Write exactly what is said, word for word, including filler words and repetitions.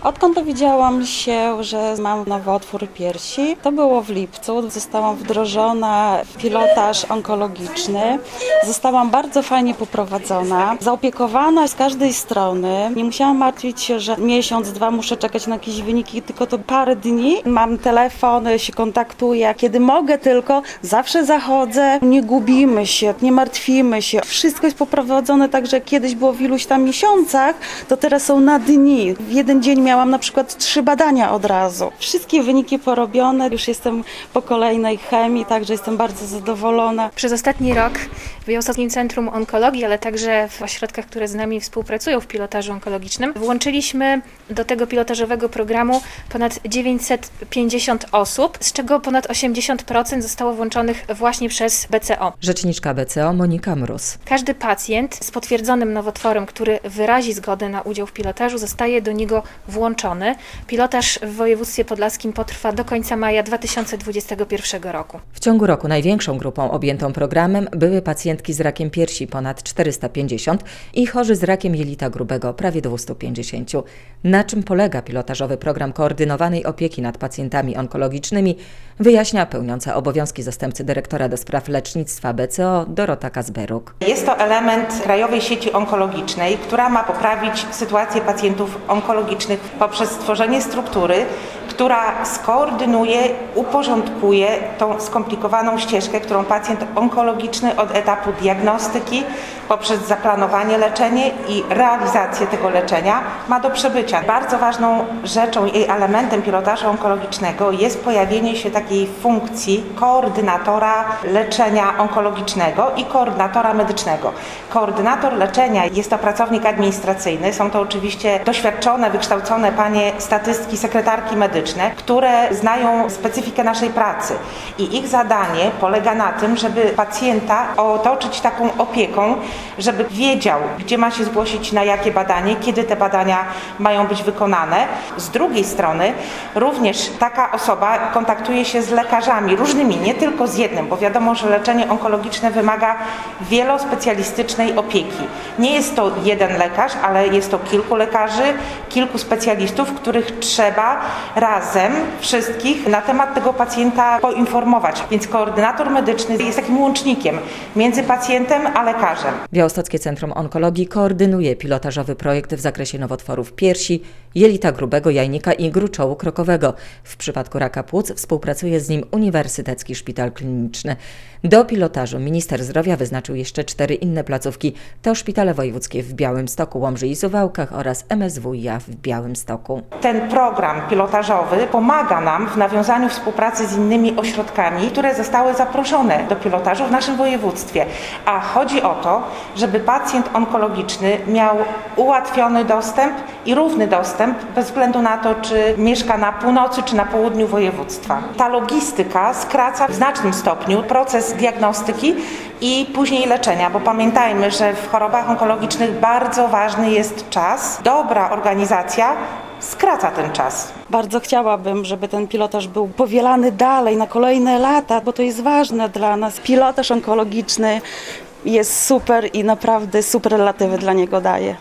Odkąd dowiedziałam się, że mam nowotwór piersi, to było w lipcu. Zostałam wdrożona w pilotaż onkologiczny. Zostałam bardzo fajnie poprowadzona, zaopiekowana z każdej strony. Nie musiałam martwić się, że miesiąc, dwa muszę czekać na jakieś wyniki, tylko to parę dni. Mam telefon, się kontaktuję. Kiedy mogę tylko, zawsze zachodzę. Nie gubimy się, nie martwimy się. Wszystko jest poprowadzone tak, że kiedyś było w iluś tam miesiącach, to teraz są na dni. W jeden dzień miałam na przykład trzy badania od razu. Wszystkie wyniki porobione, już jestem po kolejnej chemii, także jestem bardzo zadowolona. Przez ostatni rok w Białostockim Centrum Onkologii, ale także w ośrodkach, które z nami współpracują w pilotażu onkologicznym, włączyliśmy do tego pilotażowego programu ponad dziewięćset pięćdziesiąt osób, z czego ponad osiemdziesiąt procent zostało włączonych właśnie przez B C O. Rzeczniczka B C O Monika Mróz. Każdy pacjent z potwierdzonym nowotworem, który wyrazi zgodę na udział w pilotażu, zostaje do niego włączony. Pilotaż w województwie podlaskim potrwa do końca maja dwa tysiące dwudziestego pierwszego roku. W ciągu roku największą grupą objętą programem były pacjentki z rakiem piersi, ponad czterysta pięćdziesiąt, i chorzy z rakiem jelita grubego, prawie dwieście pięćdziesiąt. Na czym polega pilotażowy program koordynowanej opieki nad pacjentami onkologicznymi, wyjaśnia pełniąca obowiązki zastępcy dyrektora do spraw lecznictwa B C O Dorota Kazberuk. Jest to element Krajowej Sieci Onkologicznej, która ma poprawić sytuację pacjentów onkologicznych poprzez stworzenie struktury, która skoordynuje, uporządkuje tą skomplikowaną ścieżkę, którą pacjent onkologiczny od etapu diagnostyki poprzez zaplanowanie leczenia i realizację tego leczenia ma do przebycia. Bardzo ważną rzeczą i elementem pilotażu onkologicznego jest pojawienie się takiej funkcji koordynatora leczenia onkologicznego i koordynatora medycznego. Koordynator leczenia jest to pracownik administracyjny, są to oczywiście doświadczone, wykształcone panie statystki, sekretarki medyczne, które znają specyfikę naszej pracy i ich zadanie polega na tym, żeby pacjenta otoczyć taką opieką, żeby wiedział, gdzie ma się zgłosić, na jakie badanie, kiedy te badania mają być wykonane. Z drugiej strony również taka osoba kontaktuje się z lekarzami różnymi, nie tylko z jednym, bo wiadomo, że leczenie onkologiczne wymaga wielospecjalistycznej opieki. Nie jest to jeden lekarz, ale jest to kilku lekarzy, kilku specjalistów, których trzeba razem wszystkich na temat tego pacjenta poinformować. Więc koordynator medyczny jest takim łącznikiem między pacjentem a lekarzem. Białostockie Centrum Onkologii koordynuje pilotażowy projekt w zakresie nowotworów piersi, jelita grubego, jajnika i gruczołu krokowego. W przypadku raka płuc współpracuje z nim Uniwersytecki Szpital Kliniczny. Do pilotażu minister zdrowia wyznaczył jeszcze cztery inne placówki. To szpitale wojewódzkie w Białymstoku, Łomży i Suwałkach oraz M S W i A w Białymstoku. Ten program pilotażowy pomaga nam w nawiązaniu współpracy z innymi ośrodkami, które zostały zaproszone do pilotażu w naszym województwie. A chodzi o to, żeby pacjent onkologiczny miał ułatwiony dostęp i równy dostęp bez względu na to, czy mieszka na północy, czy na południu województwa. Ta logistyka skraca w znacznym stopniu proces diagnostyki i później leczenia, bo pamiętajmy, że w chorobach onkologicznych bardzo ważny jest czas. Dobra organizacja skraca ten czas. Bardzo chciałabym, żeby ten pilotaż był powielany dalej na kolejne lata, bo to jest ważne dla nas. Pilotaż onkologiczny jest super i naprawdę superlatywy dla niego daje.